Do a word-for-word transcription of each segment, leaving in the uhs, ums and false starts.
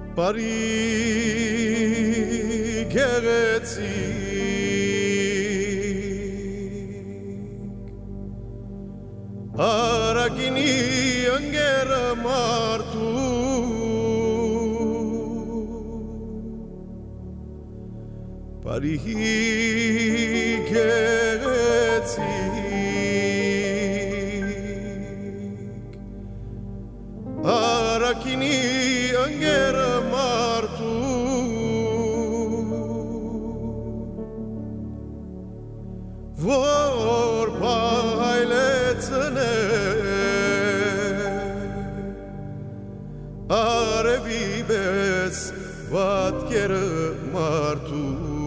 Pari geretzik Aragini angera martu Pari geretzik Aragini angera martu Vor pailetsene Are vibes vat kere martu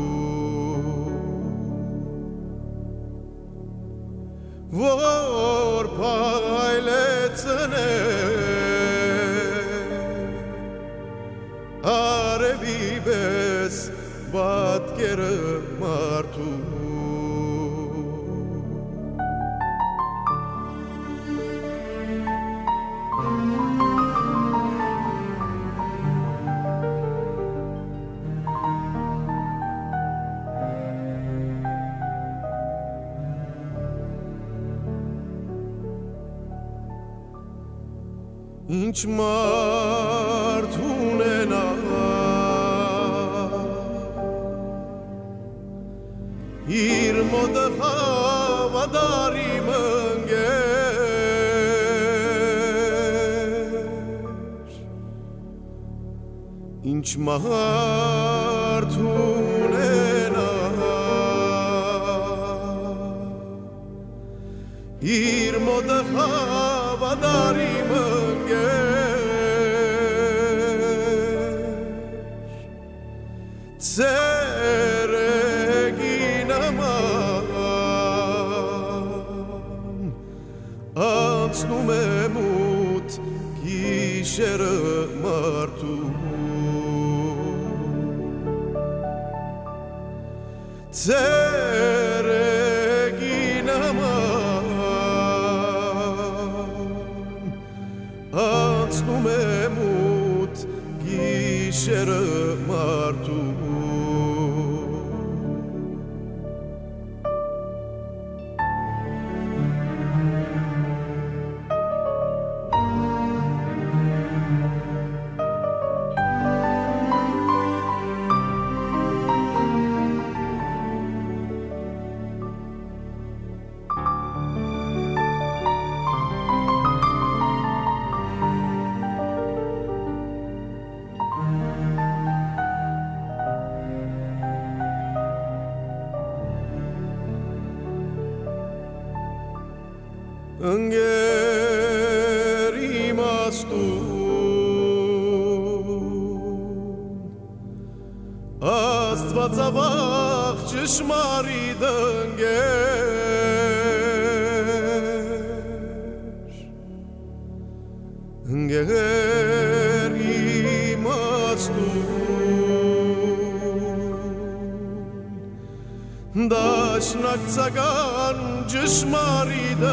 Vor pailetsene Are vibes vat kere martu Ինչ մարդ ունենա իր մոտը հավադարի մնգեր Ինչ մարդ ունենա իր մոտը հավադարի մնգեր Ցերեգին աման անցնում է մութ գիշերը մարդու Ցերեգին աման անցնում է մութ գիշերը մարդու Ընգեր իմաստուն Աստվածավախ ճշմարիտ ընգեր Ընգեր իմաստուն Դաշնակցական ճշմարիտ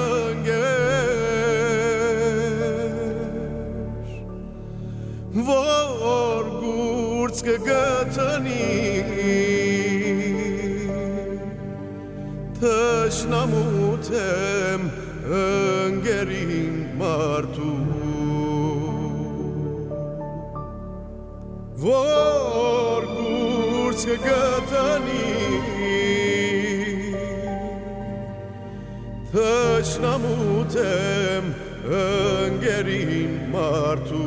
ընգեր Որ գուրծ կգտնի Թշնամուտ եմ ընգերին մարդու Որ գուրծ կգտնի Թշնամուտ եմ ընգերին մարդու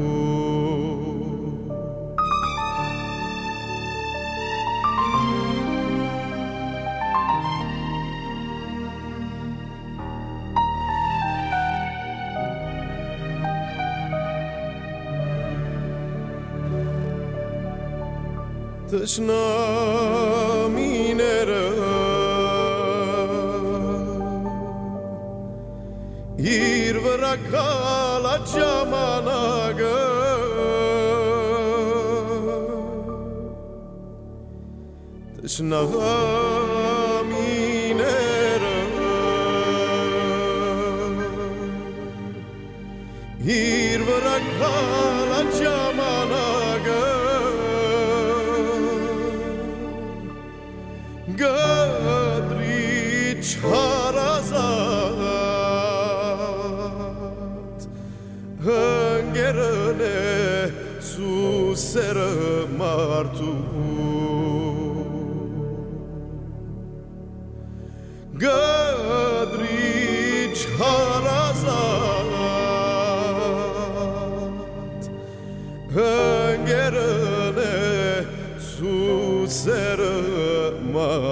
Թշնամիները իր վրա քալած ժամանակը Թշնամիները իր վրա քալած ժամանակը Gadri çarazat Hıngerine susere martu Gadri çarazat Hıngerine susere martu